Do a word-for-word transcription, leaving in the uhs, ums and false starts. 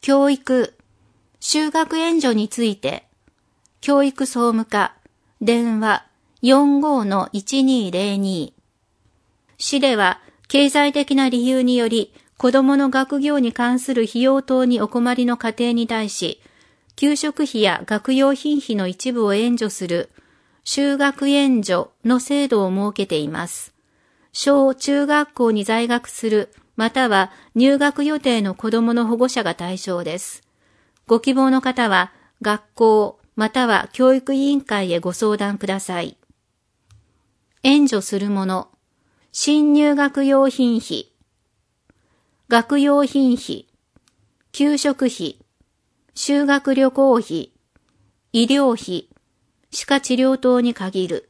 教育、就学援助について、教育総務課、電話 よんごーいちにーぜろに。市では、経済的な理由により、子供の学業に関する費用等にお困りの家庭に対し、給食費や学用品費の一部を援助する、就学援助の制度を設けています。小中学校に在学する、または入学予定の子供の保護者が対象です。ご希望の方は、学校、または教育委員会へご相談ください。援助するもの、新入学用品費、学用品費、給食費、修学旅行費、医療費、歯科治療等に限る。